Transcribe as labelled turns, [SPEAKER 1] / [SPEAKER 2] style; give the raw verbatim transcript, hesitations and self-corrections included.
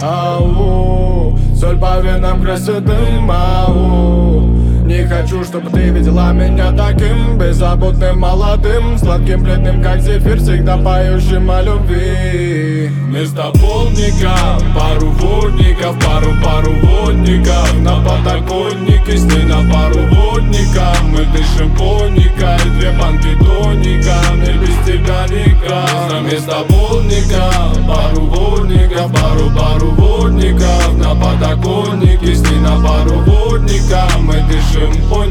[SPEAKER 1] Ау, соль по венам красит дым, ау. Не хочу, чтобы ты видела меня таким беззаботным, молодым, сладким, бледным, как зефир, всегда поющим о любви. Вместо полдника пару водников, пару-пару водников на подоконнике, с ней на пару водников. Мы дышим поникой, две банки тоника, мне без тебя никак. Вместо полдника пару водников, пару-пару водников на подоконнике, с ней на пару водников. Мы дышим поникой.